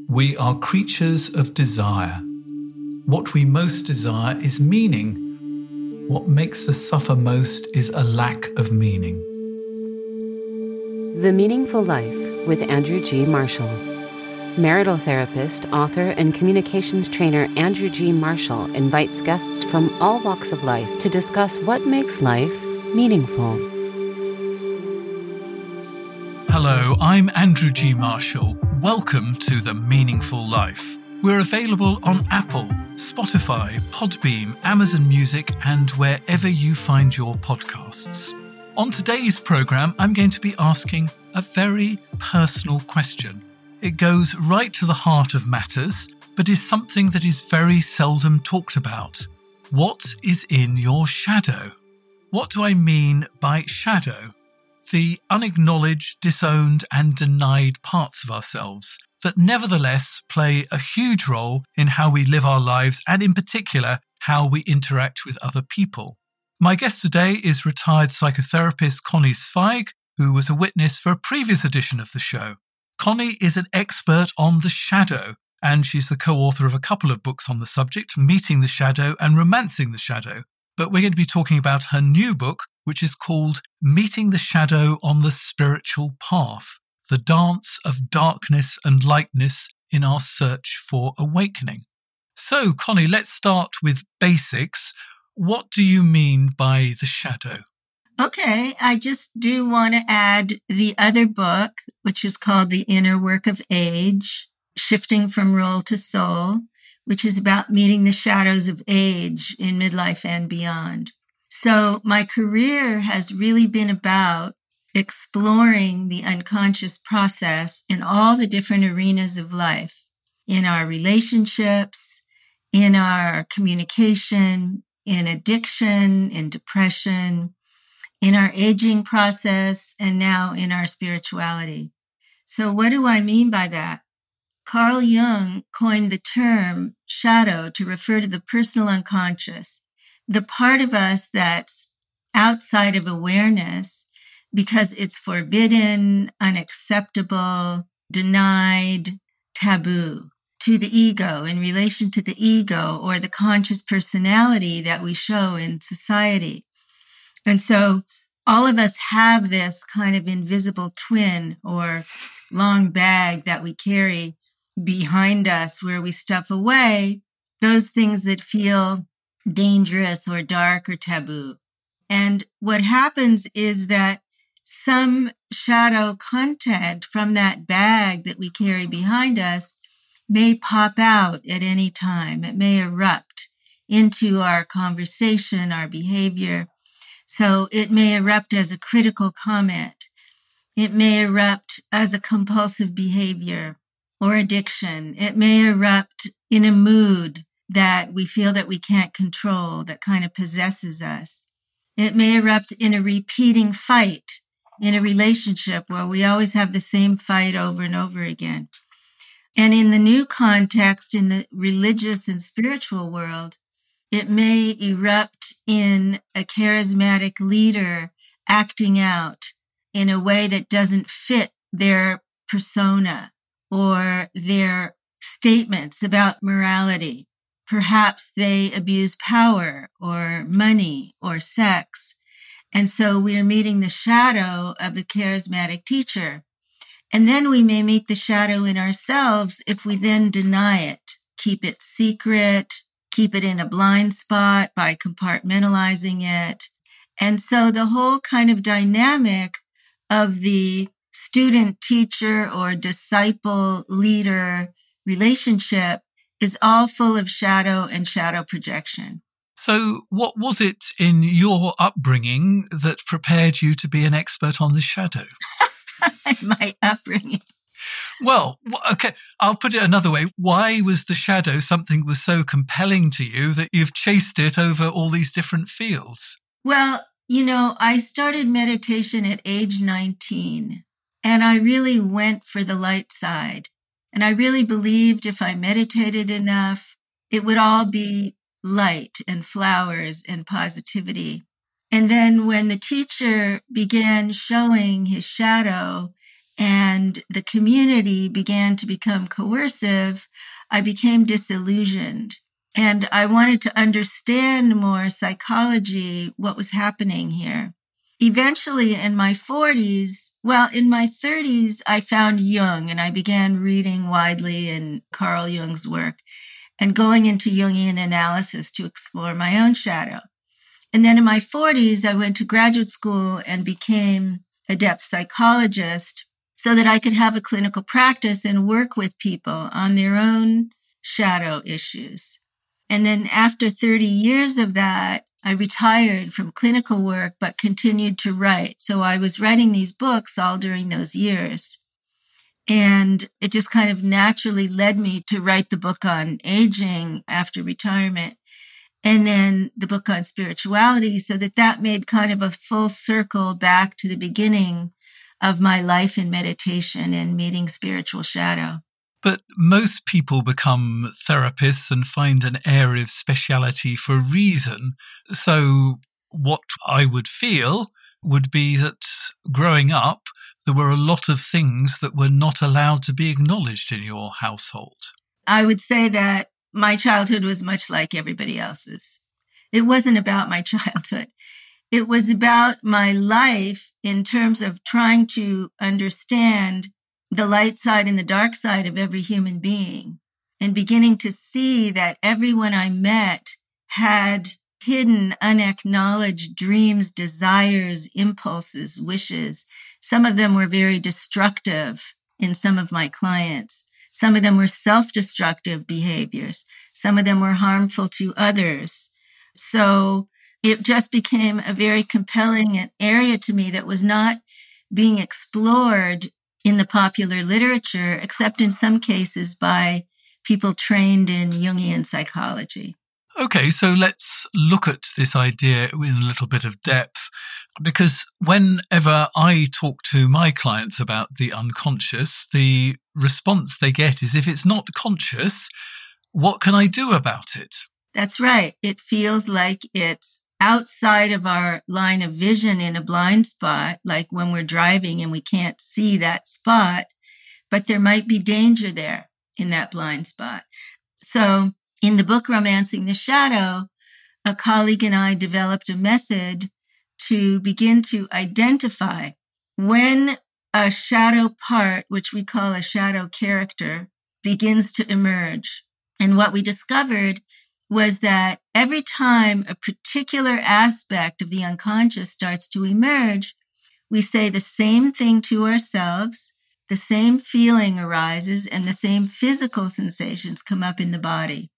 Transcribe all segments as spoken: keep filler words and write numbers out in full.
We are creatures of desire. What we most desire is meaning. What makes us suffer most is a lack of meaning. The Meaningful Life with Andrew G. Marshall. Marital therapist, author, and communications trainer Andrew G. Marshall invites guests from all walks of life to discuss what makes life meaningful. Hello, I'm Andrew G. Marshall. Welcome to The Meaningful Life. We're available on Apple, Spotify, Podbeam, Amazon Music, and wherever you find your podcasts. On today's programme, I'm going to be asking a very personal question. It goes right to the heart of matters, but is something that is very seldom talked about. What is in your shadow? What do I mean by shadow? The unacknowledged, disowned and denied parts of ourselves that nevertheless play a huge role in how we live our lives and in particular how we interact with other people. My guest today is retired psychotherapist Connie Zweig, who was a witness for a previous edition of the show. Connie is an expert on the shadow, and she's the co-author of a couple of books on the subject, Meeting the Shadow and Romancing the Shadow. But we're going to be talking about her new book, which is called Meeting the Shadow on the Spiritual Path, the Dance of Darkness and Lightness in Our Search for Awakening. So, Connie, let's start with basics. What do you mean by the shadow? Okay, I just do want to add the other book, which is called The Inner Work of Age, Shifting from Role to Soul, which is about meeting the shadows of age in midlife and beyond. So my career has really been about exploring the unconscious process in all the different arenas of life, in our relationships, in our communication, in addiction, in depression, in our aging process, and now in our spirituality. So what do I mean by that? Carl Jung coined the term shadow to refer to the personal unconscious, the part of us that's outside of awareness because it's forbidden, unacceptable, denied, taboo to the ego, in relation to the ego or the conscious personality that we show in society. And so all of us have this kind of invisible twin or long bag that we carry behind us where we stuff away those things that feel dangerous or dark or taboo. And what happens is that some shadow content from that bag that we carry behind us may pop out at any time. It may erupt into our conversation, our behavior. So it may erupt as a critical comment. It may erupt as a compulsive behavior or addiction. It may erupt in a mood that we feel that we can't control, that kind of possesses us. It may erupt in a repeating fight in a relationship where we always have the same fight over and over again. And in the new context, in the religious and spiritual world, it may erupt in a charismatic leader acting out in a way that doesn't fit their persona or their statements about morality. Perhaps they abuse power or money or sex. And so we are meeting the shadow of the charismatic teacher. And then we may meet the shadow in ourselves if we then deny it, keep it secret, keep it in a blind spot by compartmentalizing it. And so the whole kind of dynamic of the student, teacher, or disciple, leader relationship is all full of shadow and shadow projection. So what was it in your upbringing that prepared you to be an expert on the shadow? My upbringing. Well, okay, I'll put it another way. Why was the shadow something that was so compelling to you that you've chased it over all these different fields? Well, you know, I started meditation at age nineteen, and I really went for the light side. And I really believed if I meditated enough, it would all be light and flowers and positivity. And then when the teacher began showing his shadow and the community began to become coercive, I became disillusioned. And I wanted to understand more psychology, what was happening here. Eventually, in my forties, well, in my thirties, I found Jung and I began reading widely in Carl Jung's work and going into Jungian analysis to explore my own shadow. And then in my forties, I went to graduate school and became a depth psychologist so that I could have a clinical practice and work with people on their own shadow issues. And then after thirty years of that, I retired from clinical work, but continued to write. So I was writing these books all during those years. And it just kind of naturally led me to write the book on aging after retirement, and then the book on spirituality, so that that made kind of a full circle back to the beginning of my life in meditation and meeting spiritual shadow. But most people become therapists and find an area of speciality for a reason. So what I would feel would be that growing up, there were a lot of things that were not allowed to be acknowledged in your household. I would say that my childhood was much like everybody else's. It wasn't about my childhood. It was about my life in terms of trying to understand the light side and the dark side of every human being, and beginning to see that everyone I met had hidden, unacknowledged dreams, desires, impulses, wishes. Some of them were very destructive in some of my clients. Some of them were self-destructive behaviors. Some of them were harmful to others. So it just became a very compelling area to me that was not being explored in the popular literature, except in some cases by people trained in Jungian psychology. Okay, so let's look at this idea in a little bit of depth, because whenever I talk to my clients about the unconscious, the response they get is, if it's not conscious, what can I do about it? That's right. It feels like it's outside of our line of vision in a blind spot, like when we're driving and we can't see that spot, but there might be danger there in that blind spot. So in the book, Romancing the Shadow, a colleague and I developed a method to begin to identify when a shadow part, which we call a shadow character, begins to emerge. And what we discovered was that every time a particular aspect of the unconscious starts to emerge, we say the same thing to ourselves, the same feeling arises, and the same physical sensations come up in the body.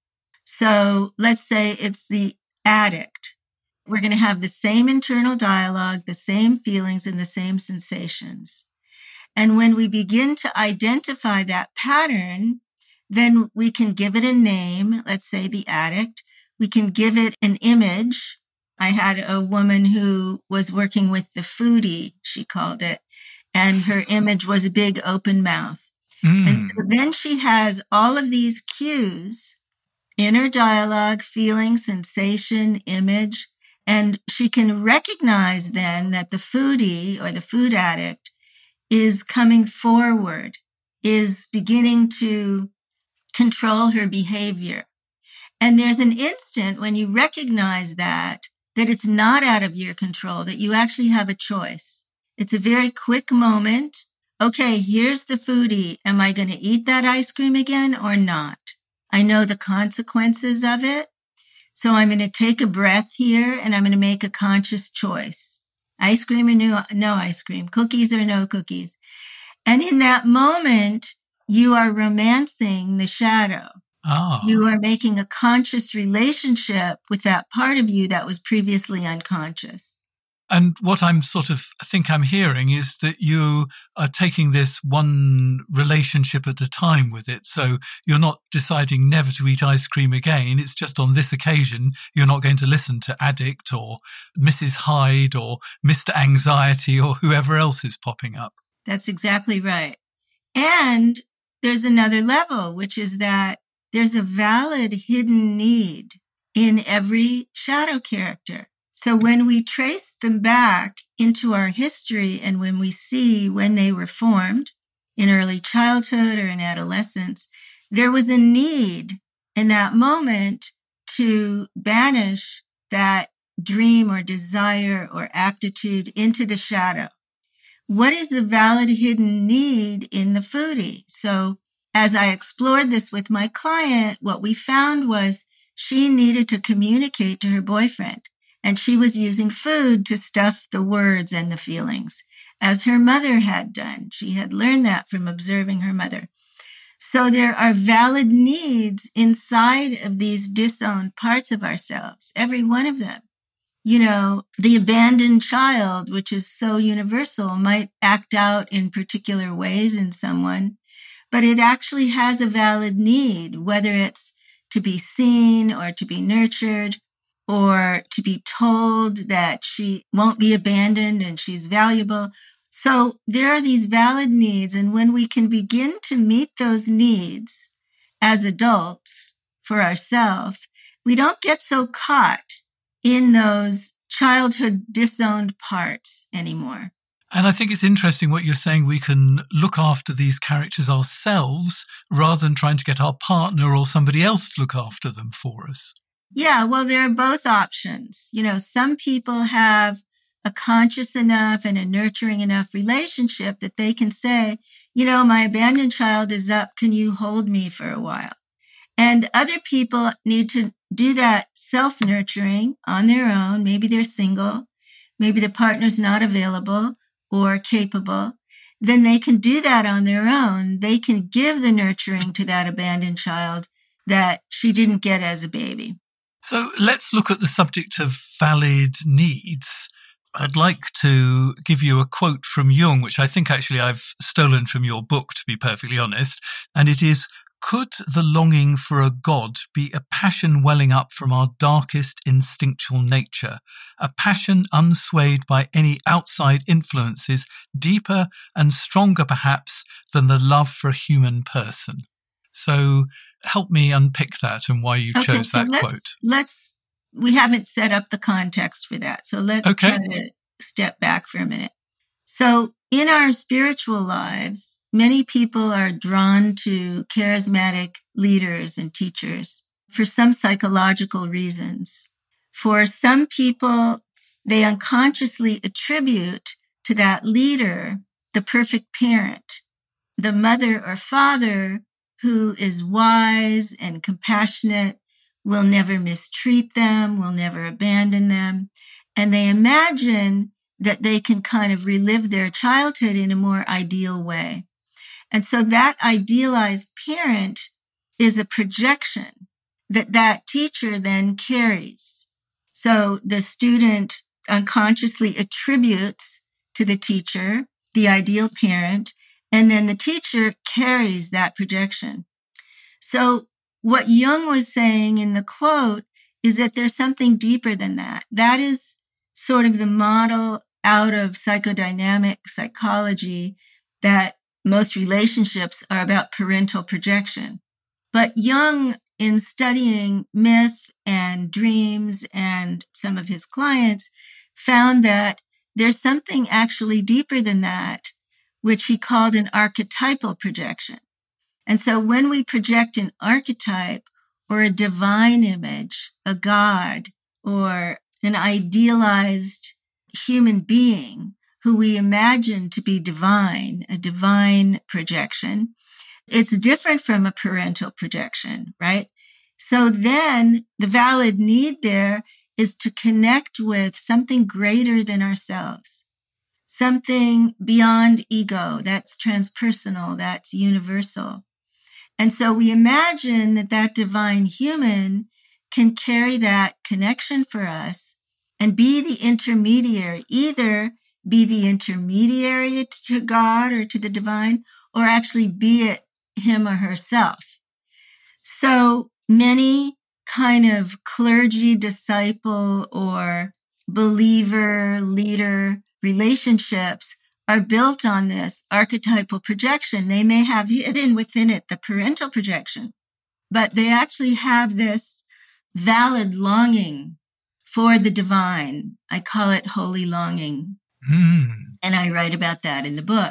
So let's say it's the addict. We're going to have the same internal dialogue, the same feelings, and the same sensations. And when we begin to identify that pattern, then we can give it a name, let's say the addict. We can give it an image. I had a woman who was working with the foodie, she called it, and her image was a big open mouth. Mm. And so then she has all of these cues, inner dialogue, feeling, sensation, image, and she can recognize then that the foodie or the food addict is coming forward, is beginning to control her behavior. And there's an instant when you recognize that, that it's not out of your control, that you actually have a choice. It's a very quick moment. Okay, here's the foodie. Am I going to eat that ice cream again or not? I know the consequences of it. So I'm going to take a breath here and I'm going to make a conscious choice. Ice cream or no, no ice cream, cookies or no cookies. And in that moment, you are romancing the shadow. Oh. You are making a conscious relationship with that part of you that was previously unconscious. And what I'm sort of, I think I'm hearing is that you are taking this one relationship at a time with it. So you're not deciding never to eat ice cream again. It's just on this occasion, you're not going to listen to Addict or Missus Hyde or Mister Anxiety or whoever else is popping up. That's exactly right. And there's another level, which is that there's a valid hidden need in every shadow character. So when we trace them back into our history and when we see when they were formed in early childhood or in adolescence, there was a need in that moment to banish that dream or desire or aptitude into the shadow. What is the valid hidden need in the foodie? So as I explored this with my client, what we found was she needed to communicate to her boyfriend, and she was using food to stuff the words and the feelings, as her mother had done. She had learned that from observing her mother. So there are valid needs inside of these disowned parts of ourselves, every one of them. You know, the abandoned child, which is so universal, might act out in particular ways in someone, but it actually has a valid need, whether it's to be seen or to be nurtured or to be told that she won't be abandoned and she's valuable. So there are these valid needs, and when we can begin to meet those needs as adults for ourselves, we don't get so caught in those childhood disowned parts anymore. And I think it's interesting what you're saying. We can look after these characters ourselves rather than trying to get our partner or somebody else to look after them for us. Yeah, well, there are both options. You know, some people have a conscious enough and a nurturing enough relationship that they can say, you know, my abandoned child is up. Can you hold me for a while? And other people need to do that self-nurturing on their own. Maybe they're single. Maybe the partner's not available or capable. Then they can do that on their own. They can give the nurturing to that abandoned child that she didn't get as a baby. So let's look at the subject of valid needs. I'd like to give you a quote from Jung, which I think actually I've stolen from your book, to be perfectly honest. And it is, "Could the longing for a God be a passion welling up from our darkest instinctual nature, a passion unswayed by any outside influences, deeper and stronger perhaps than the love for a human person?" So help me unpick that and why you okay, chose so that let's, quote. Let's, we haven't set up the context for that. So let's okay. try to step back for a minute. So in our spiritual lives, many people are drawn to charismatic leaders and teachers for some psychological reasons. For some people, they unconsciously attribute to that leader the perfect parent, the mother or father who is wise and compassionate, will never mistreat them, will never abandon them. And they imagine that they can kind of relive their childhood in a more ideal way. And so that idealized parent is a projection that that teacher then carries. So the student unconsciously attributes to the teacher the ideal parent, and then the teacher carries that projection. So what Jung was saying in the quote is that there's something deeper than that. That is sort of the model out of psychodynamic psychology that most relationships are about parental projection. But Jung, in studying myth and dreams and some of his clients, found that there's something actually deeper than that, which he called an archetypal projection. And so when we project an archetype or a divine image, a god, or an idealized human being who we imagine to be divine, a divine projection, it's different from a parental projection, right? So then the valid need there is to connect with something greater than ourselves, something beyond ego, that's transpersonal, that's universal. And so we imagine that that divine human can carry that connection for us and be the intermediary, either be the intermediary to God or to the divine, or actually be it him or herself. So many kind of clergy, disciple, or believer, leader relationships are built on this archetypal projection. They may have hidden within it the parental projection, but they actually have this valid longing for the divine. I call it holy longing. Mm. And I write about that in the book.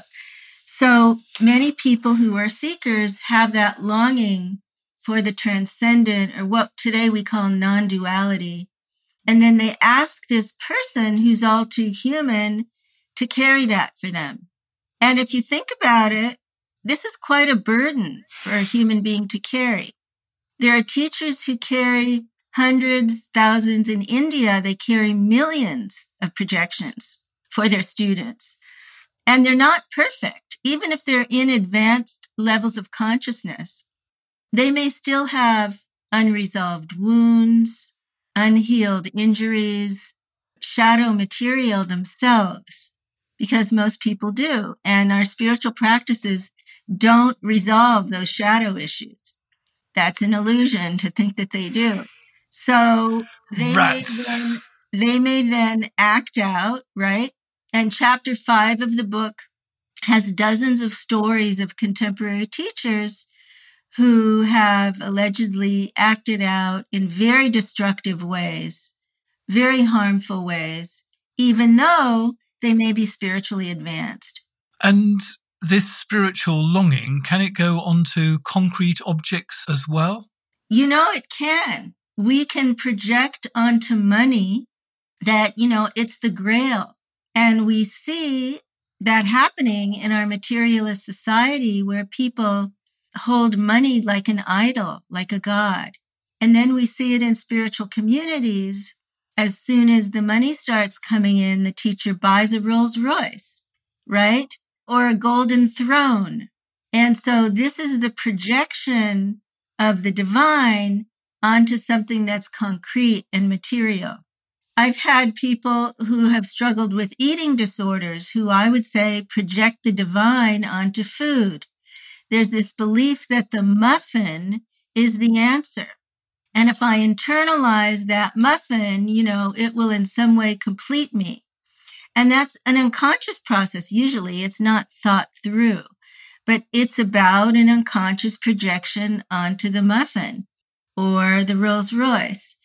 So many people who are seekers have that longing for the transcendent, or what today we call non-duality. And then they ask this person who's all too human to carry that for them. And if you think about it, this is quite a burden for a human being to carry. There are teachers who carry hundreds, thousands. In India, they carry millions of projections for their students. And they're not perfect. Even if they're in advanced levels of consciousness, they may still have unresolved wounds, unhealed injuries, shadow material themselves, because most people do. And our spiritual practices don't resolve those shadow issues. That's an illusion to think that they do. So they may then, they may then act out, right? And chapter five of the book has dozens of stories of contemporary teachers who have allegedly acted out in very destructive ways, very harmful ways, even though they may be spiritually advanced. And this spiritual longing, can it go onto concrete objects as well? You know, it can. We can project onto money that, you know, it's the grail. And we see that happening in our materialist society where people hold money like an idol, like a god. And then we see it in spiritual communities. As soon as the money starts coming in, the teacher buys a Rolls Royce, right? Or a golden throne. And so this is the projection of the divine onto something that's concrete and material. I've had people who have struggled with eating disorders who I would say project the divine onto food. There's this belief that the muffin is the answer. And if I internalize that muffin, you know, it will in some way complete me. And that's an unconscious process. Usually it's not thought through, but it's about an unconscious projection onto the muffin or the Rolls Royce.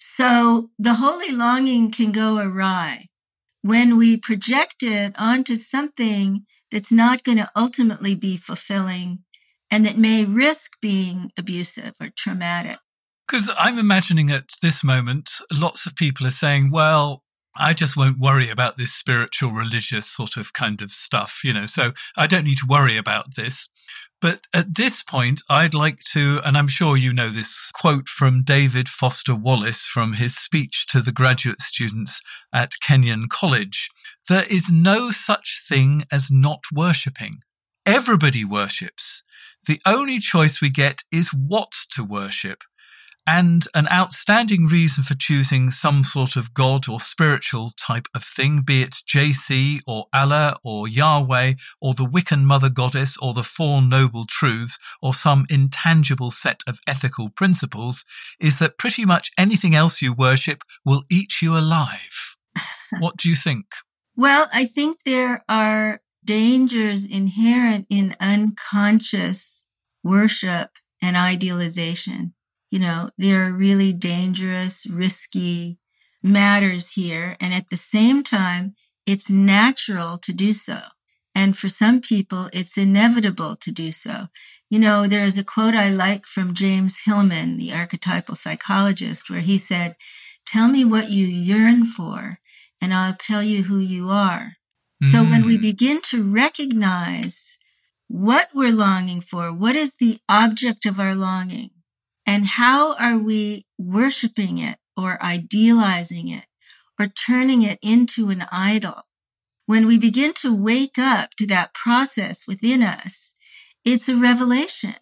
So the holy longing can go awry when we project it onto something that's not going to ultimately be fulfilling and that may risk being abusive or traumatic. Because I'm imagining at this moment, lots of people are saying, well, I just won't worry about this spiritual, religious sort of kind of stuff, you know, so I don't need to worry about this. But at this point, I'd like to, and I'm sure you know this quote from David Foster Wallace from his speech to the graduate students at Kenyon College. There is no such thing as not worshipping. Everybody worships. The only choice we get is what to worship. And an outstanding reason for choosing some sort of God or spiritual type of thing, be it J C or Allah or Yahweh or the Wiccan Mother Goddess or the Four Noble Truths or some intangible set of ethical principles, is that pretty much anything else you worship will eat you alive. What do you think? Well, I think there are dangers inherent in unconscious worship and idealization. You know, there are really dangerous, risky matters here. And at the same time, it's natural to do so. And for some people, it's inevitable to do so. You know, there is a quote I like from James Hillman, the archetypal psychologist, where he said, "Tell me what you yearn for, and I'll tell you who you are." Mm. So when we begin to recognize what we're longing for, what is the object of our longing, and how are we worshiping it or idealizing it or turning it into an idol? When we begin to wake up to that process within us, it's a revelation.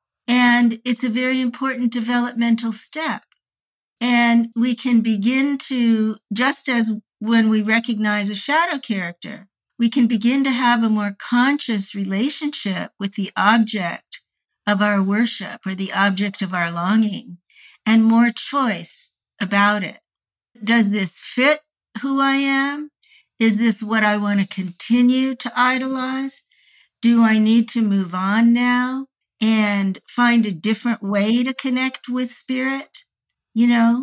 And it's a very important developmental step. And we can begin to, just as when we recognize a shadow character, we can begin to have a more conscious relationship with the object of our worship or the object of our longing, and more choice about it. Does this fit who I am? Is this what I want to continue to idolize? Do I need to move on now and find a different way to connect with spirit? You know,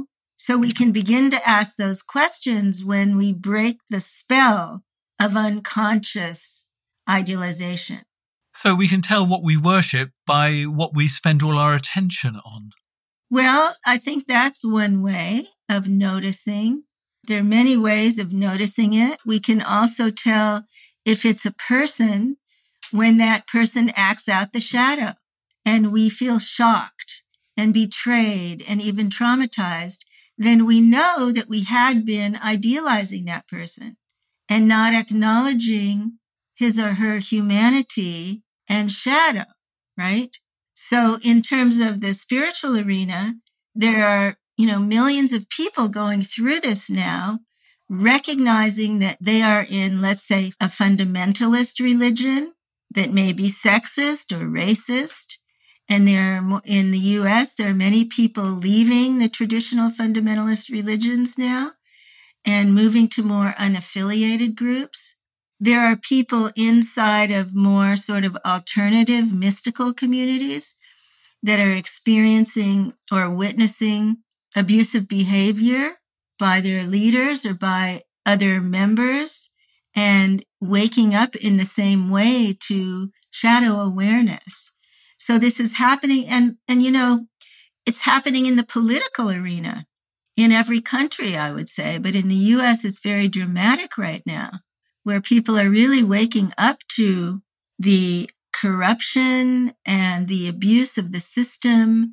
So we can begin to ask those questions when we break the spell of unconscious idealization. So we can tell what we worship by what we spend all our attention on. Well, I think that's one way of noticing. There are many ways of noticing it. We can also tell if it's a person when that person acts out the shadow and we feel shocked and betrayed and even traumatized, then we know that we had been idealizing that person and not acknowledging his or her humanity and shadow, right? So in terms of the spiritual arena, there are, you know, millions of people going through this now, recognizing that they are in, let's say, a fundamentalist religion that may be sexist or racist. And there are, in the U S, there are many people leaving the traditional fundamentalist religions now and moving to more unaffiliated groups. There are people inside of more sort of alternative mystical communities that are experiencing or witnessing abusive behavior by their leaders or by other members and waking up in the same way to shadow awareness. So this is happening. And, and, you know, it's happening in the political arena in every country, I would say. But in the U S, it's very dramatic right now, where people are really waking up to the corruption and the abuse of the system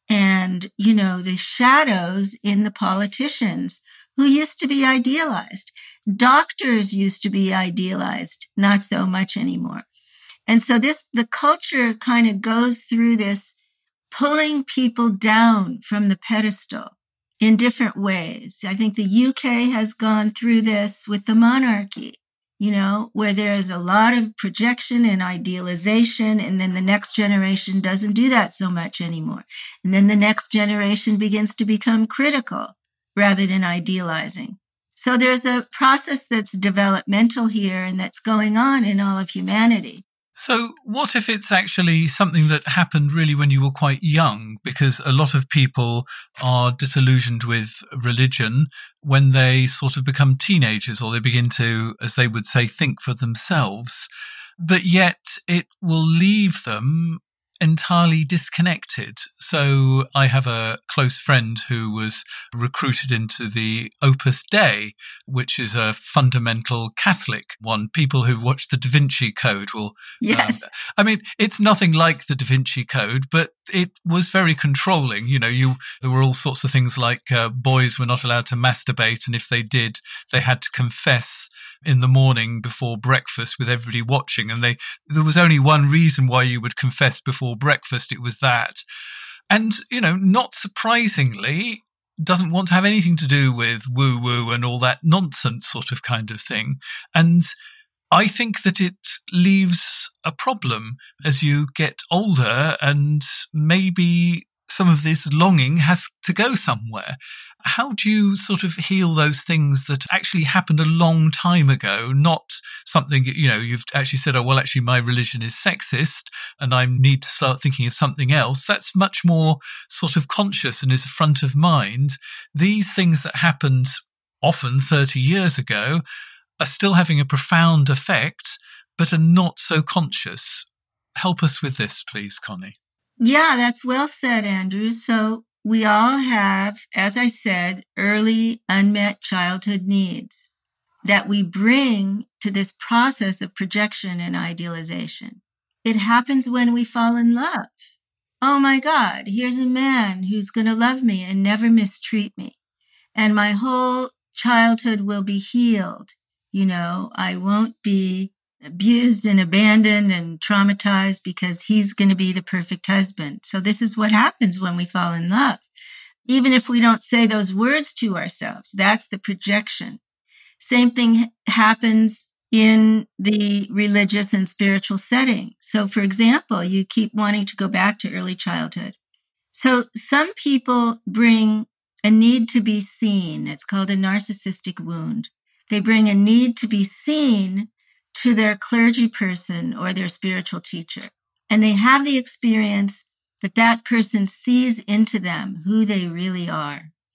and, you know, the shadows in the politicians who used to be idealized. Doctors used to be idealized, not so much anymore. And so this, the culture kind of goes through this pulling people down from the pedestal in different ways. I think the U K has gone through this with the monarchy, you know, where there's a lot of projection and idealization, and then the next generation doesn't do that so much anymore. And then the next generation begins to become critical rather than idealizing. So there's a process that's developmental here and that's going on in all of humanity. So what if it's actually something that happened really when you were quite young? Because a lot of people are disillusioned with religion when they sort of become teenagers or they begin to, as they would say, think for themselves. But yet it will leave them entirely disconnected. So I have a close friend who was recruited into the Opus Dei, which is a fundamental Catholic one. People who watch the Da Vinci Code will... Yes. Um, I mean, it's nothing like the Da Vinci Code, but it was very controlling. You know, you there were all sorts of things like uh, boys were not allowed to masturbate, and if they did, they had to confess in the morning before breakfast with everybody watching. And they there was only one reason why you would confess before breakfast. It was that. And, you know, not surprisingly, doesn't want to have anything to do with woo-woo and all that nonsense sort of kind of thing. And I think that it leaves a problem as you get older, and maybe some of this longing has to go somewhere. How do you sort of heal those things that actually happened a long time ago, not something, you know, you've actually said, oh, well, actually my religion is sexist and I need to start thinking of something else. That's much more sort of conscious and is front of mind. These things that happened often thirty years ago are still having a profound effect, but are not so conscious. Help us with this, please, Connie. Yeah, that's well said, Andrew. So we all have, as I said, early unmet childhood needs that we bring to this process of projection and idealization. It happens when we fall in love. Oh my God, here's a man who's going to love me and never mistreat me. And my whole childhood will be healed. You know, I won't be abused and abandoned and traumatized because he's going to be the perfect husband. So this is what happens when we fall in love. Even if we don't say those words to ourselves, that's the projection. Same thing happens in the religious and spiritual setting. So for example, you keep wanting to go back to early childhood. So some people bring a need to be seen. It's called a narcissistic wound. They bring a need to be seen to their clergy person or their spiritual teacher. And they have the experience that that person sees into them who they really are.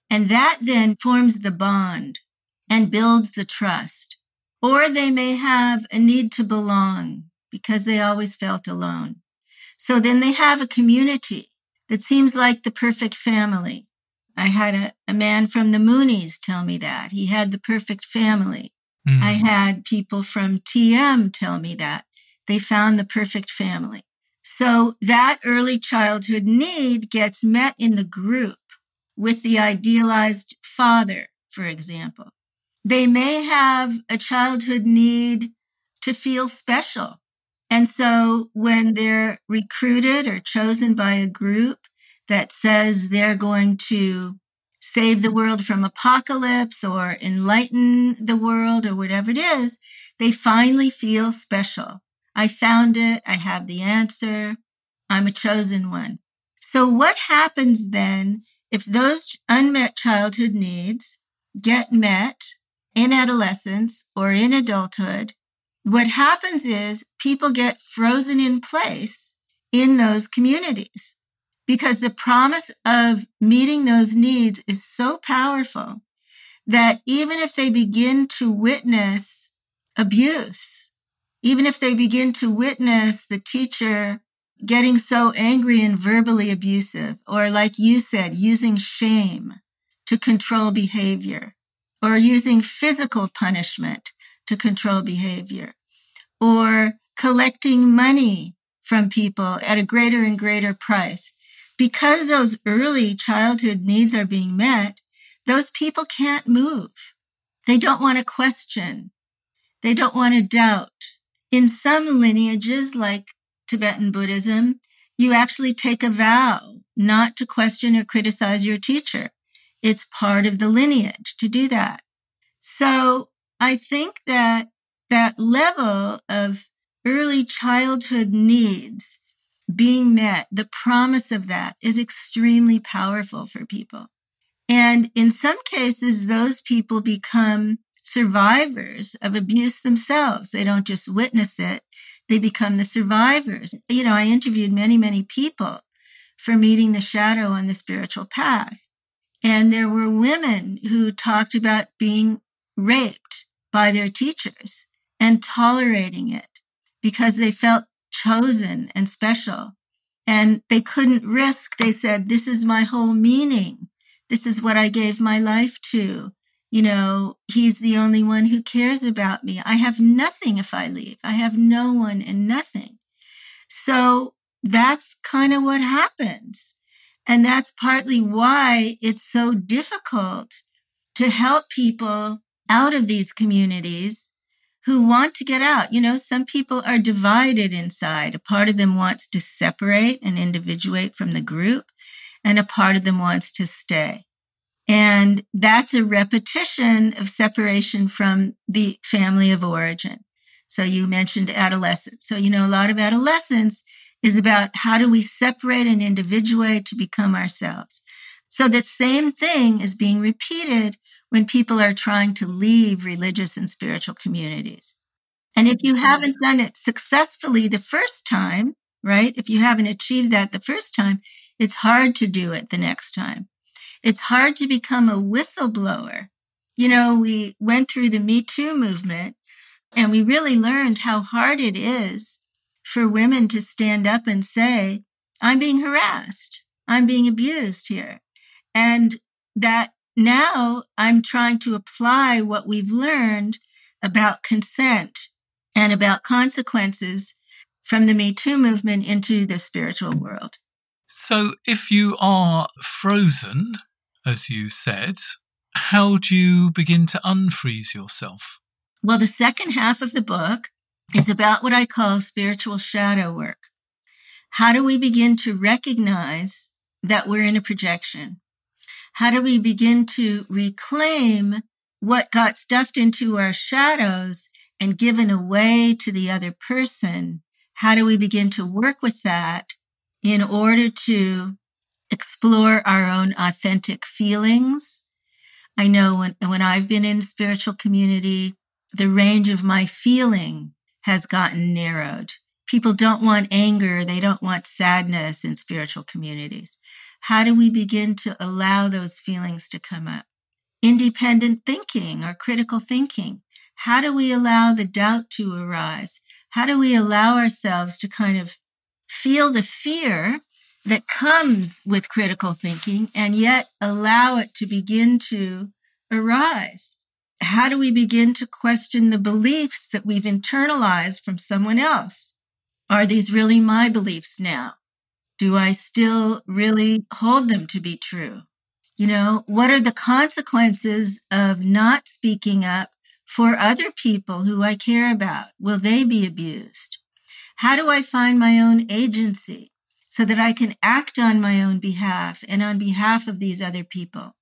And that then forms the bond and builds the trust. Or they may have a need to belong because they always felt alone. So then they have a community that seems like the perfect family. I had a, a man from the Moonies tell me that. He had the perfect family. Mm. I had people from T M tell me that. They found the perfect family. So that early childhood need gets met in the group with the idealized father, for example. They may have a childhood need to feel special. And so when they're recruited or chosen by a group that says they're going to save the world from apocalypse or enlighten the world or whatever it is, they finally feel special. I found it. I have the answer. I'm a chosen one. So what happens then if those unmet childhood needs get met in adolescence or in adulthood? What happens is people get frozen in place in those communities because the promise of meeting those needs is so powerful that even if they begin to witness abuse, even if they begin to witness the teacher getting so angry and verbally abusive, or like you said, using shame to control behavior, or using physical punishment to control behavior, or collecting money from people at a greater and greater price. Because those early childhood needs are being met, those people can't move. They don't want to question. They don't want to doubt. In some lineages, like Tibetan Buddhism, you actually take a vow not to question or criticize your teacher. It's part of the lineage to do that. So I think that that level of early childhood needs being met, the promise of that is extremely powerful for people. And in some cases, those people become survivors of abuse themselves. They don't just witness it. They become the survivors. You know, I interviewed many, many people for Meeting the Shadow on the Spiritual Path. And there were women who talked about being raped by their teachers and tolerating it because they felt chosen and special. And they couldn't risk, they said, this is my whole meaning. This is what I gave my life to. You know, he's the only one who cares about me. I have nothing if I leave. I have no one and nothing. So that's kind of what happens. And that's partly why it's so difficult to help people out of these communities who want to get out. You know, some people are divided inside. A part of them wants to separate and individuate from the group, and a part of them wants to stay. And that's a repetition of separation from the family of origin. So you mentioned adolescence. So, you know, a lot of adolescence is about how do we separate and individuate to become ourselves. So the same thing is being repeated when people are trying to leave religious and spiritual communities. And if you haven't done it successfully the first time, right? If you haven't achieved that the first time, it's hard to do it the next time. It's hard to become a whistleblower. You know, we went through the Me Too movement and we really learned how hard it is for women to stand up and say, I'm being harassed. I'm being abused here. And that now I'm trying to apply what we've learned about consent and about consequences from the Me Too movement into the spiritual world. So if you are frozen, as you said, how do you begin to unfreeze yourself? Well, the second half of the book is about what I call spiritual shadow work. How do we begin to recognize that we're in a projection? How do we begin to reclaim what got stuffed into our shadows and given away to the other person? How do we begin to work with that in order to explore our own authentic feelings? I know when, when I've been in spiritual community, the range of my feeling has gotten narrowed. People don't want anger. They don't want sadness in spiritual communities. How do we begin to allow those feelings to come up? Independent thinking or critical thinking. How do we allow the doubt to arise? How do we allow ourselves to kind of feel the fear that comes with critical thinking and yet allow it to begin to arise? How do we begin to question the beliefs that we've internalized from someone else? Are these really my beliefs now? Do I still really hold them to be true? You know, what are the consequences of not speaking up for other people who I care about? Will they be abused? How do I find my own agency so that I can act on my own behalf and on behalf of these other people?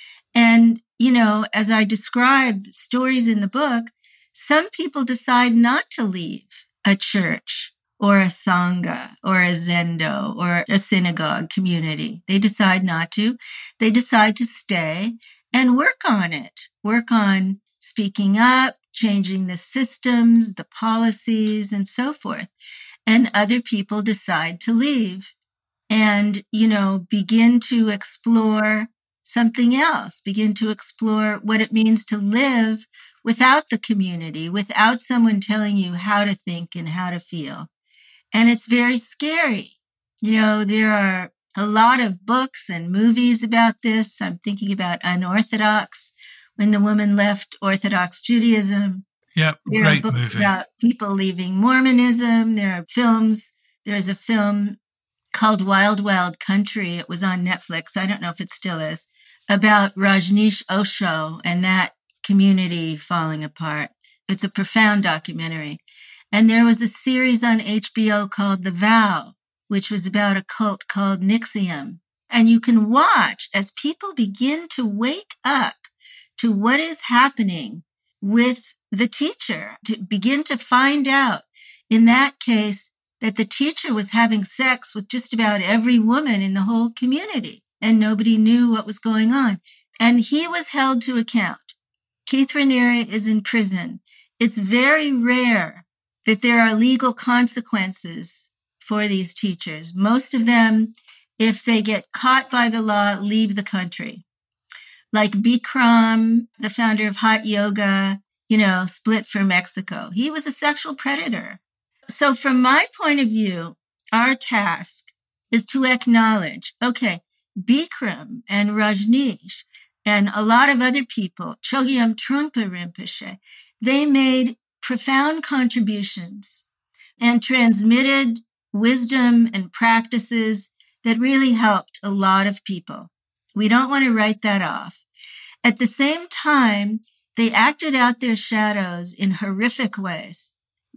And, you know, as I described stories in the book, some people decide not to leave a church or a sangha or a zendo or a synagogue community. They decide not to. They decide to stay and work on it, work on speaking up, changing the systems, the policies, and so forth. And other people decide to leave and, you know, begin to explore something else, begin to explore what it means to live without the community, without someone telling you how to think and how to feel. And it's very scary. You know, there are a lot of books and movies about this. I'm thinking about Unorthodox, when the woman left Orthodox Judaism. Yeah, there great are books movie. About people leaving Mormonism. There are films. There's a film called Wild Wild Country. It was on Netflix. I don't know if it still is, about Rajneesh Osho and that community falling apart. It's a profound documentary. And there was a series on H B O called The Vow, which was about a cult called N X I V M. And you can watch as people begin to wake up to what is happening with the teacher, to begin to find out, in that case, that the teacher was having sex with just about every woman in the whole community, and nobody knew what was going on. And he was held to account. Keith Raniere is in prison. It's very rare that there are legal consequences for these teachers. Most of them, if they get caught by the law, leave the country. Like Bikram, the founder of Hot Yoga, you know, split for Mexico. He was a sexual predator. So from my point of view, our task is to acknowledge, okay, Bikram and Rajneesh and a lot of other people, Chogyam Trungpa Rinpoche, they made profound contributions and transmitted wisdom and practices that really helped a lot of people. We don't want to write that off. At the same time, they acted out their shadows in horrific ways,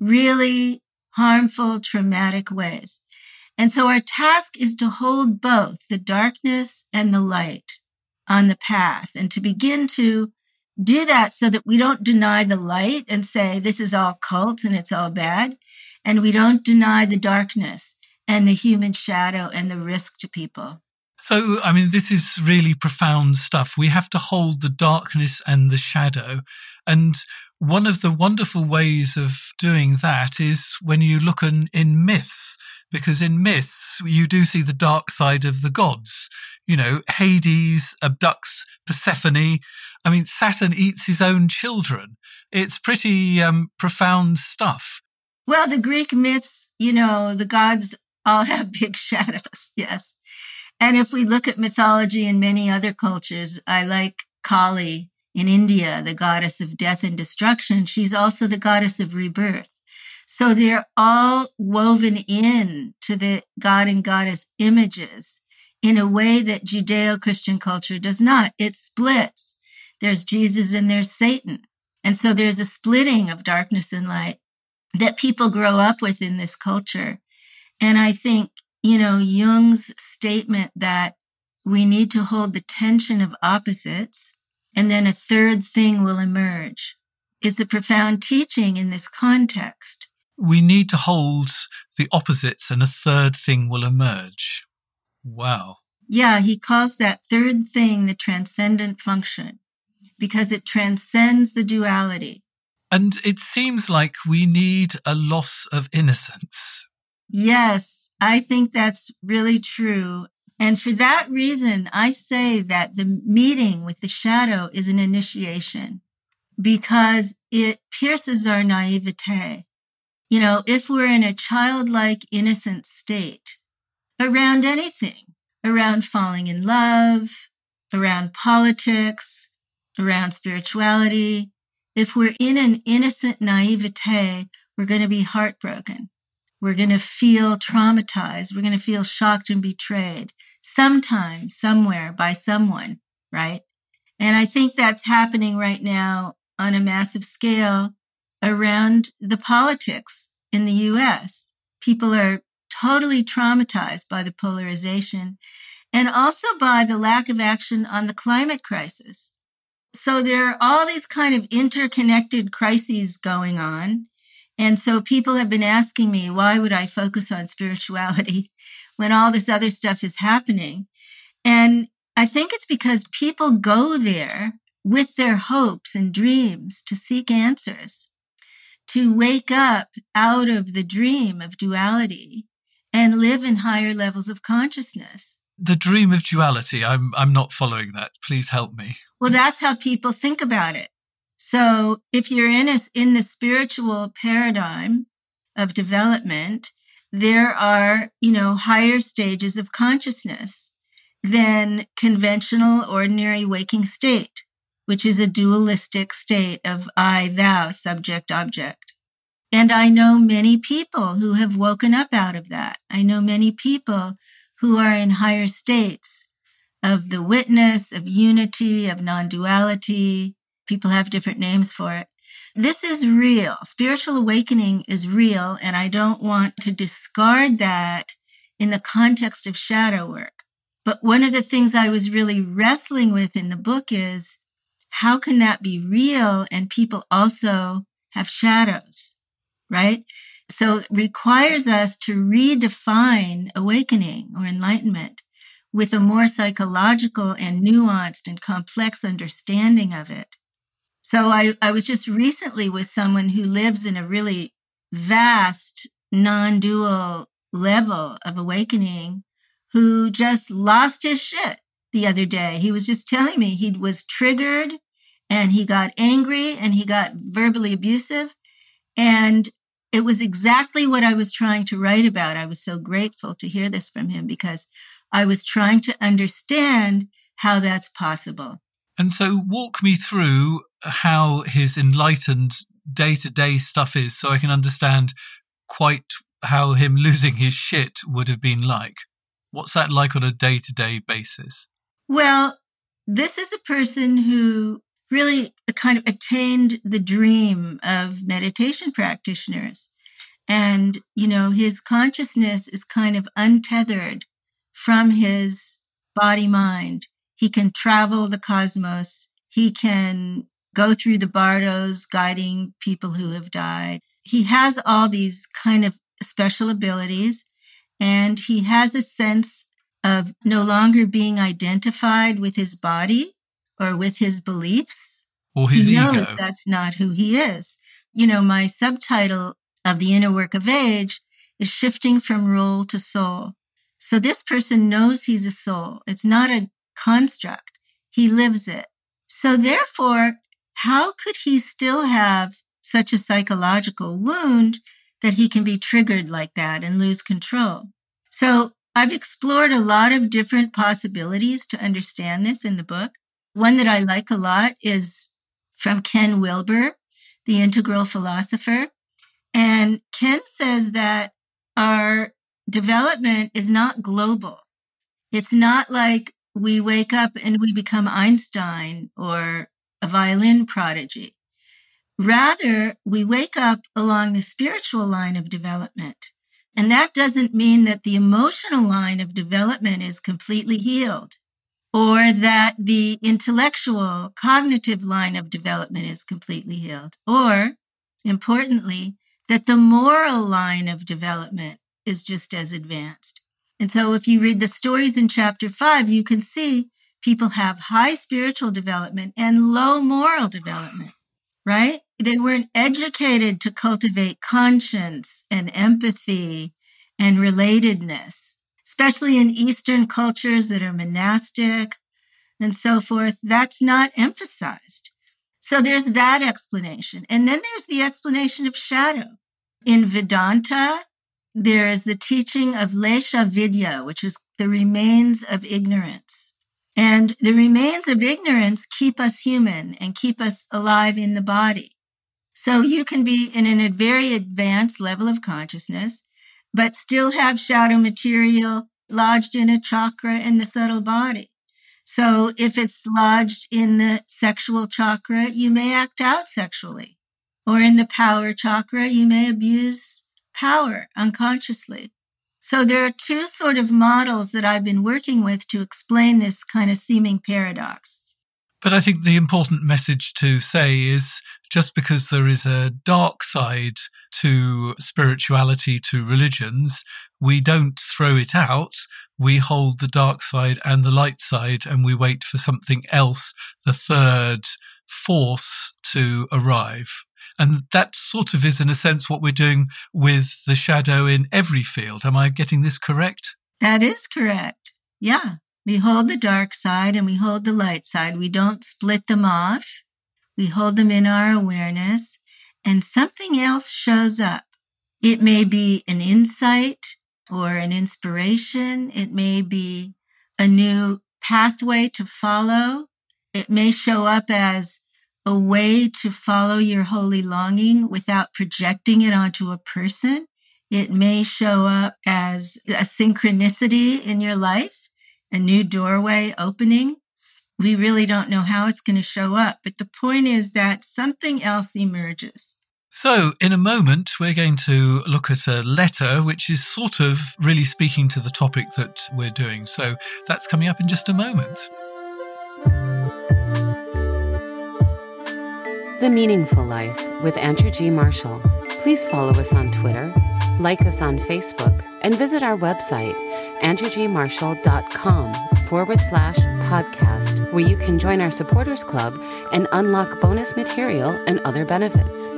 really harmful, traumatic ways. And so our task is to hold both the darkness and the light on the path and to begin to do that so that we don't deny the light and say this is all cult and it's all bad. And we don't deny the darkness and the human shadow and the risk to people. So, I mean, this is really profound stuff. We have to hold the darkness and the shadow. And one of the wonderful ways of doing that is when you look in, in myths, because in myths, you do see the dark side of the gods. You know, Hades abducts Persephone. I mean, Saturn eats his own children. It's pretty um, profound stuff. Well, the Greek myths, you know, the gods all have big shadows, yes. And if we look at mythology in many other cultures, I like Kali in India, the goddess of death and destruction. She's also the goddess of rebirth. So they're all woven in to the god and goddess images in a way that Judeo-Christian culture does not. It splits. There's Jesus and there's Satan. And so there's a splitting of darkness and light that people grow up with in this culture. And I think, you know, Jung's statement that we need to hold the tension of opposites and then a third thing will emerge is a profound teaching in this context. We need to hold the opposites and a third thing will emerge. Wow. Yeah, he calls that third thing the transcendent function because it transcends the duality. And it seems like we need a loss of innocence. Yes, I think that's really true. And for that reason, I say that the meeting with the shadow is an initiation because it pierces our naivete. You know, if we're in a childlike, innocent state around anything, around falling in love, around politics, around spirituality, if we're in an innocent naivete, we're going to be heartbroken. We're going to feel traumatized. We're going to feel shocked and betrayed sometime, somewhere, by someone, right? And I think that's happening right now on a massive scale around the politics in the U S. People are totally traumatized by the polarization and also by the lack of action on the climate crisis. So there are all these kind of interconnected crises going on. And so people have been asking me, why would I focus on spirituality when all this other stuff is happening? And I think it's because people go there with their hopes and dreams to seek answers, to wake up out of the dream of duality and live in higher levels of consciousness. The dream of duality, I'm I'm not following that. Please help me. Well, that's how people think about it. So if you're in a, in the spiritual paradigm of development, there are, you know, higher stages of consciousness than conventional, ordinary waking state, which is a dualistic state of I, thou, subject, object. And I know many people who have woken up out of that. I know many people who are in higher states of the witness, of unity, of non-duality. People have different names for it. This is real. Spiritual awakening is real, and I don't want to discard that in the context of shadow work. But one of the things I was really wrestling with in the book is, how can that be real and people also have shadows, right? So it requires us to redefine awakening or enlightenment with a more psychological and nuanced and complex understanding of it. So I, I was just recently with someone who lives in a really vast, non-dual level of awakening who just lost his shit the other day. He was just telling me he was triggered and he got angry and he got verbally abusive. And it was exactly what I was trying to write about. I was so grateful to hear this from him because I was trying to understand how that's possible. And so walk me through how his enlightened day-to-day stuff is so I can understand quite how him losing his shit would have been like. What's that like on a day-to-day basis? Well, this is a person who really kind of attained the dream of meditation practitioners. And, you know, his consciousness is kind of untethered from his body-mind. He can travel the cosmos. He can go through the bardos, guiding people who have died. He has all these kind of special abilities, and he has a sense of no longer being identified with his body or with his beliefs. Or his he knows ego. That's not who he is. You know, my subtitle of The Inner Work of Age is Shifting from Role to Soul. So this person knows he's a soul. It's not a construct. He lives it. So therefore, how could he still have such a psychological wound that he can be triggered like that and lose control? So I've explored a lot of different possibilities to understand this in the book. One that I like a lot is from Ken Wilber, the integral philosopher. And Ken says that our development is not global. It's not like we wake up and we become Einstein or a violin prodigy. Rather, we wake up along the spiritual line of development. And that doesn't mean that the emotional line of development is completely healed, or that the intellectual, cognitive line of development is completely healed, or, importantly, that the moral line of development is just as advanced. And so if you read the stories in chapter five, you can see people have high spiritual development and low moral development, right? They weren't educated to cultivate conscience and empathy and relatedness, especially in Eastern cultures that are monastic and so forth. That's not emphasized. So there's that explanation. And then there's the explanation of shadow. In Vedanta, there is the teaching of Lesha Vidya, which is the remains of ignorance. And the remains of ignorance keep us human and keep us alive in the body. So you can be in a very advanced level of consciousness, but still have shadow material lodged in a chakra in the subtle body. So if it's lodged in the sexual chakra, you may act out sexually. Or in the power chakra, you may abuse power unconsciously. So there are two sort of models that I've been working with to explain this kind of seeming paradox. But I think the important message to say is just because there is a dark side to spirituality, to religions, we don't throw it out. We hold the dark side and the light side, and we wait for something else, the third force, to arrive. And that sort of is, in a sense, what we're doing with the shadow in every field. Am I getting this correct? That is correct. Yeah. We hold the dark side and we hold the light side. We don't split them off. We hold them in our awareness, and something else shows up. It may be an insight or an inspiration. It may be a new pathway to follow. It may show up as a way to follow your holy longing without projecting it onto a person. It may show up as a synchronicity in your life, a new doorway opening. We really don't know how it's going to show up, but the point is that something else emerges. So in a moment, we're going to look at a letter which is sort of really speaking to the topic that we're doing. So that's coming up in just a moment. The Meaningful Life with Andrew G. Marshall. Please follow us on Twitter, like us on Facebook, and visit our website, andrewgmarshall.com forward slash podcast, where you can join our supporters club and unlock bonus material and other benefits.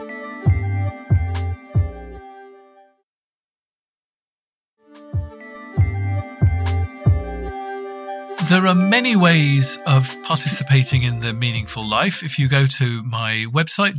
There are many ways of participating in the meaningful life. If you go to my website,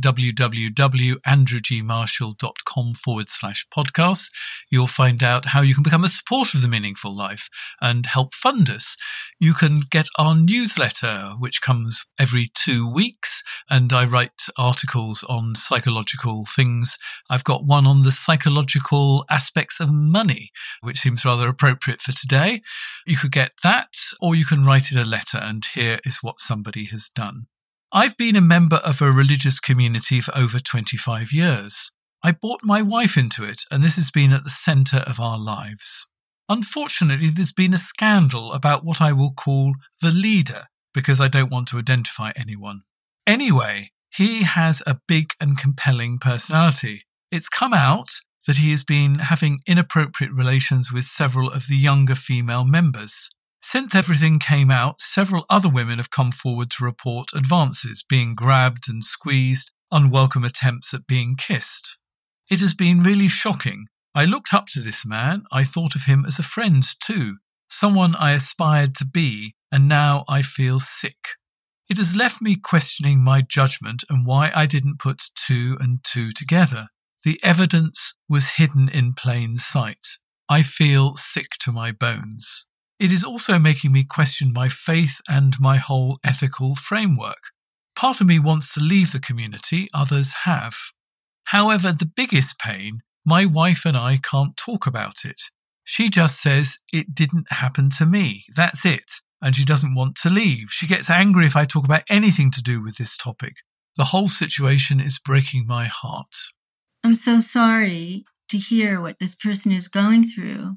www.andrewgmarshall.com forward slash podcast, you'll find out how you can become a supporter of the meaningful life and help fund us. You can get our newsletter, which comes every two weeks, and I write articles on psychological things. I've got one on the psychological aspects of money, which seems rather appropriate for today. You could get that, or you can write it a letter, and here is what somebody has done. I've been a member of a religious community for over twenty-five years. I brought my wife into it, and this has been at the centre of our lives. Unfortunately, there's been a scandal about what I will call the leader, because I don't want to identify anyone. Anyway, he has a big and compelling personality. It's come out that he has been having inappropriate relations with several of the younger female members. Since everything came out, several other women have come forward to report advances, being grabbed and squeezed, unwelcome attempts at being kissed. It has been really shocking. I looked up to this man. I thought of him as a friend too, someone I aspired to be, and now I feel sick. It has left me questioning my judgment and why I didn't put two and two together. The evidence was hidden in plain sight. I feel sick to my bones. It is also making me question my faith and my whole ethical framework. Part of me wants to leave the community, others have. However, the biggest pain, my wife and I can't talk about it. She just says, it didn't happen to me, that's it, and she doesn't want to leave. She gets angry if I talk about anything to do with this topic. The whole situation is breaking my heart. I'm so sorry to hear what this person is going through.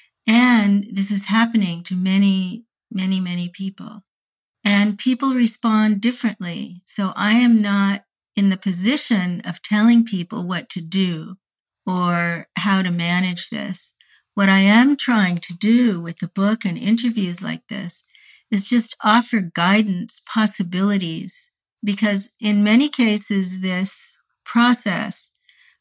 And this is happening to many, many, many people. And people respond differently. So I am not in the position of telling people what to do or how to manage this. What I am trying to do with the book and interviews like this is just offer guidance, possibilities because in many cases, this process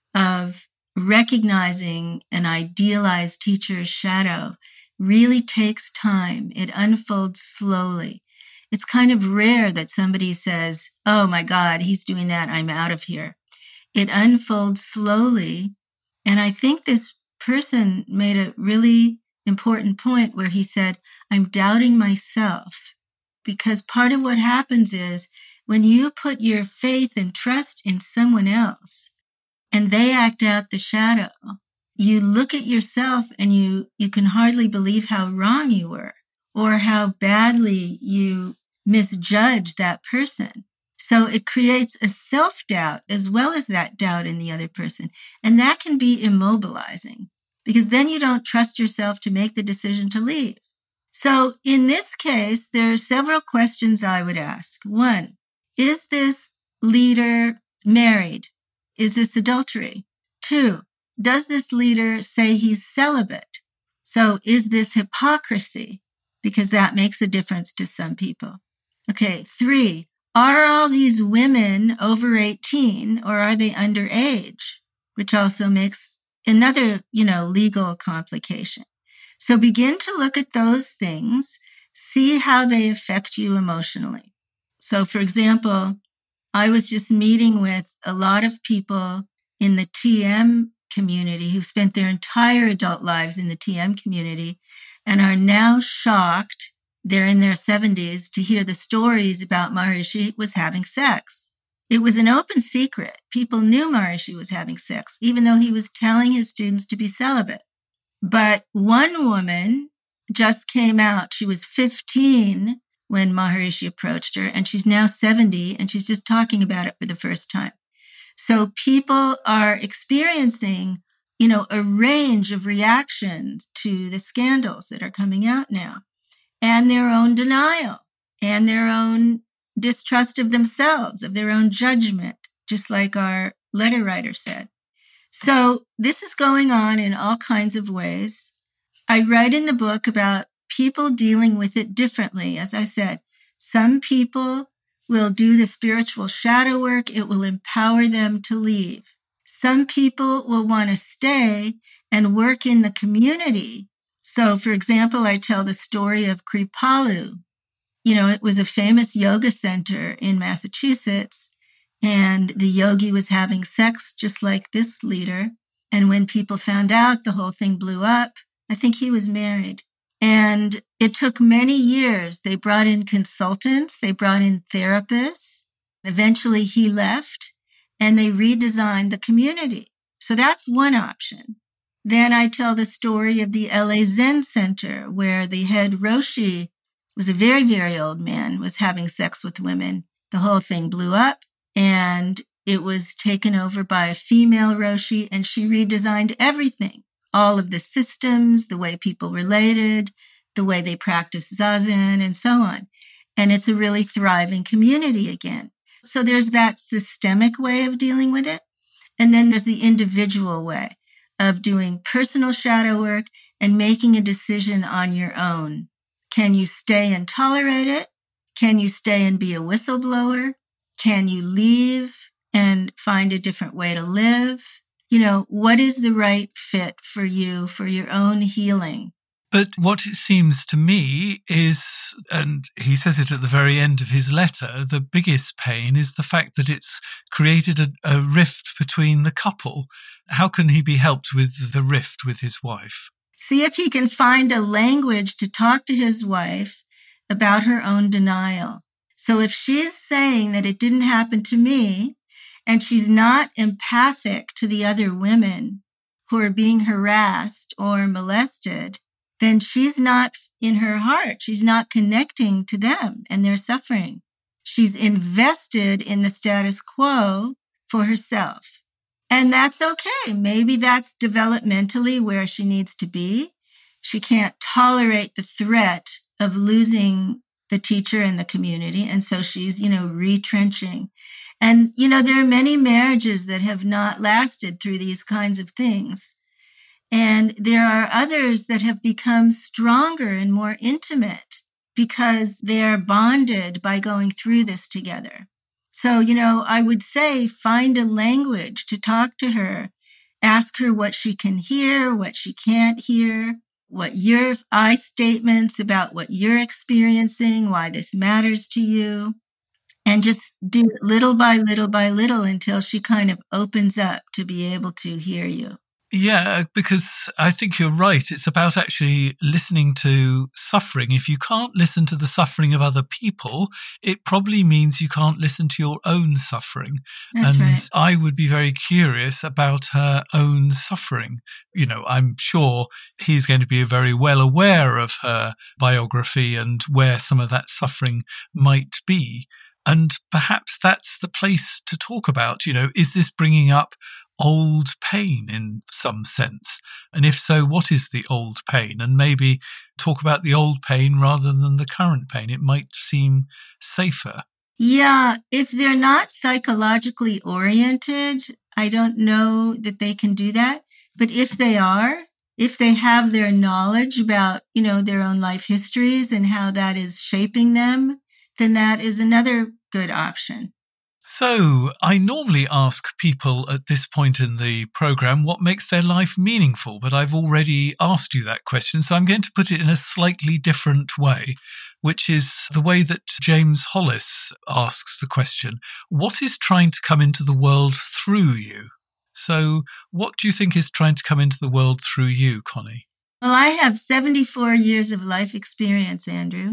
of recognizing an idealized teacher's shadow really takes time. It unfolds slowly. It's kind of rare that somebody says, oh my God, he's doing that, I'm out of here. It unfolds slowly. And I think this person made a really important point where he said, I'm doubting myself. Because part of what happens is when you put your faith and trust in someone else and they act out the shadow, you look at yourself and you, you can hardly believe how wrong you were or how badly you misjudged that person. So it creates a self-doubt as well as that doubt in the other person. And that can be immobilizing because then you don't trust yourself to make the decision to leave. So in this case, there are several questions I would ask. One, is this leader married? Is this adultery? Two, does this leader say he's celibate? So is this hypocrisy? Because that makes a difference to some people. Okay, three, are all these women over eighteen or are they underage? Which also makes another, you know, legal complication. So begin to look at those things, see how they affect you emotionally. So for example, I was just meeting with a lot of people in the T M community who've spent their entire adult lives in the T M community and are now shocked, they're in their seventies, to hear the stories about Maharishi was having sex. It was an open secret. People knew Maharishi was having sex, even though he was telling his students to be celibate. But one woman just came out. She was fifteen when Maharishi approached her, and she's now seventy, and she's just talking about it for the first time. So people are experiencing, you know, a range of reactions to the scandals that are coming out now, and their own denial, and their own distrust of themselves, of their own judgment, just like our letter writer said. So this is going on in all kinds of ways. I write in the book about people dealing with it differently. As I said, some people will do the spiritual shadow work. It will empower them to leave. Some people will want to stay and work in the community. So, for example, I tell the story of Kripalu. You know, it was a famous yoga center in Massachusetts, and the yogi was having sex just like this leader. And when people found out, the whole thing blew up. I think he was married. And it took many years. They brought in consultants. They brought in therapists. Eventually he left and they redesigned the community. So that's one option. Then I tell the story of the L A Zen Center, where the head Roshi was a very, very old man, was having sex with women. The whole thing blew up and it was taken over by a female Roshi, and she redesigned everything. All of the systems, the way people related, the way they practice Zazen, and so on. And it's a really thriving community again. So there's that systemic way of dealing with it. And then there's the individual way of doing personal shadow work and making a decision on your own. Can you stay and tolerate it? Can you stay and be a whistleblower? Can you leave and find a different way to live? You know, what is the right fit for you, for your own healing? But what it seems to me is, and he says it at the very end of his letter, the biggest pain is the fact that it's created a, a rift between the couple. How can he be helped with the rift with his wife? See if he can find a language to talk to his wife about her own denial. So if she's saying that it didn't happen to me, and she's not empathic to the other women who are being harassed or molested, then she's not in her heart. She's not connecting to them and their suffering. She's invested in the status quo for herself. And that's okay. Maybe that's developmentally where she needs to be. She can't tolerate the threat of losing the teacher and the community. And so she's, you know, retrenching. And, you know, there are many marriages that have not lasted through these kinds of things. And there are others that have become stronger and more intimate because they are bonded by going through this together. So, you know, I would say find a language to talk to her. Ask her what she can hear, what she can't hear, what your I statements about what you're experiencing, why this matters to you. And just do it little by little by little until she kind of opens up to be able to hear you. Yeah, because I think you're right. It's about actually listening to suffering. If you can't listen to the suffering of other people, it probably means you can't listen to your own suffering. That's and right. I would be very curious about her own suffering. You know, I'm sure he's going to be very well aware of her biography and where some of that suffering might be. And perhaps that's the place to talk about, you know, is this bringing up old pain in some sense? And if so, what is the old pain? And maybe talk about the old pain rather than the current pain. It might seem safer. Yeah, if they're not psychologically oriented, I don't know that they can do that. But if they are, if they have their knowledge about, you know, their own life histories and how that is shaping them, then that is another good option. So I normally ask people at this point in the program what makes their life meaningful, but I've already asked you that question, so I'm going to put it in a slightly different way, which is the way that James Hollis asks the question, what is trying to come into the world through you? So what do you think is trying to come into the world through you, Connie? Well, I have seventy-four years of life experience, Andrew.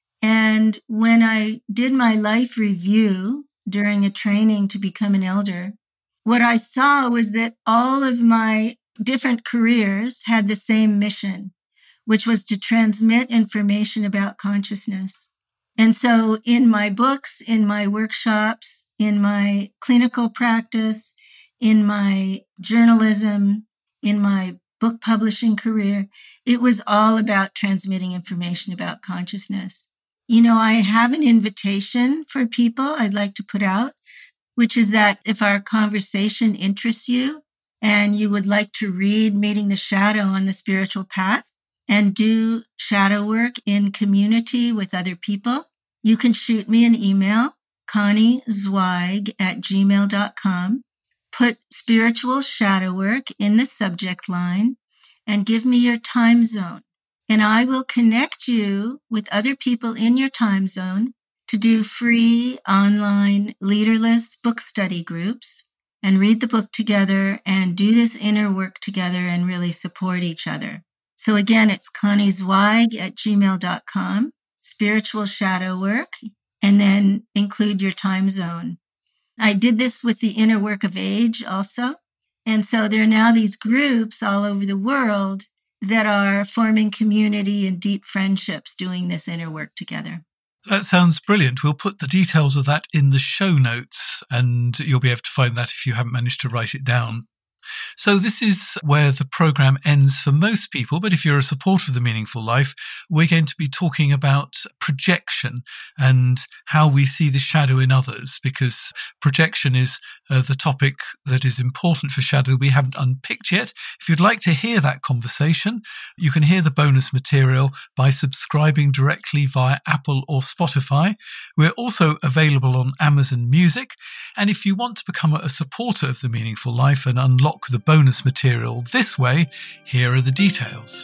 And when I did my life review during a training to become an elder, what I saw was that all of my different careers had the same mission, which was to transmit information about consciousness. And so in my books, in my workshops, in my clinical practice, in my journalism, in my book publishing career, it was all about transmitting information about consciousness. You know, I have an invitation for people I'd like to put out, which is that if our conversation interests you and you would like to read Meeting the Shadow on the Spiritual Path and do shadow work in community with other people, you can shoot me an email, connie zweig at gmail dot com, put spiritual shadow work in the subject line, and give me your time zone. And I will connect you with other people in your time zone to do free online leaderless book study groups and read the book together and do this inner work together and really support each other. So again, it's connie zweig at gmail dot com, spiritual shadow work, and then include your time zone. I did this with the inner work of age also. And so there are now these groups all over the world that are forming community and deep friendships doing this inner work together. That sounds brilliant. We'll put the details of that in the show notes, and you'll be able to find that if you haven't managed to write it down. So this is where the program ends for most people, but if you're a supporter of The Meaningful Life, we're going to be talking about projection and how we see the shadow in others, because projection is uh, the topic that is important for shadow we haven't unpicked yet. If you'd like to hear that conversation, you can hear the bonus material by subscribing directly via Apple or Spotify. We're also available on Amazon Music, and if you want to become a supporter of The Meaningful Life and unlock the bonus material this way, here are the details.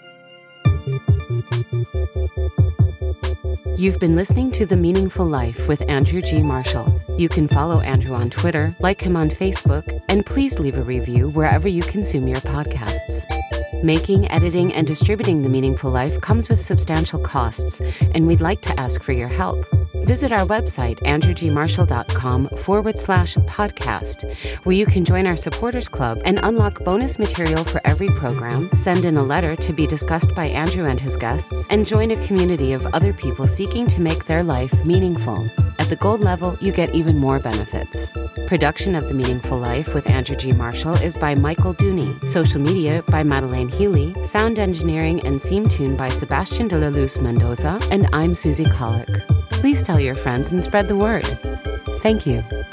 You've been listening to The Meaningful Life with Andrew G. Marshall. You can follow Andrew on Twitter, like him on Facebook, and please leave a review wherever you consume your podcasts. Making, editing, and distributing The Meaningful Life comes with substantial costs, and we'd like to ask for your help. Visit our website, andrewgmarshall.com forward slash podcast, where you can join our supporters club and unlock bonus material for every program, send in a letter to be discussed by Andrew and his guests, and join a community of other people seeking to make their life meaningful. At the gold level, you get even more benefits. Production of The Meaningful Life with Andrew G. Marshall is by Michael Dooney. Social media by Madeleine Healy. Sound engineering and theme tune by Sebastian de la Luz Mendoza. And I'm Susie Colick. Please tell your friends and spread the word. Thank you.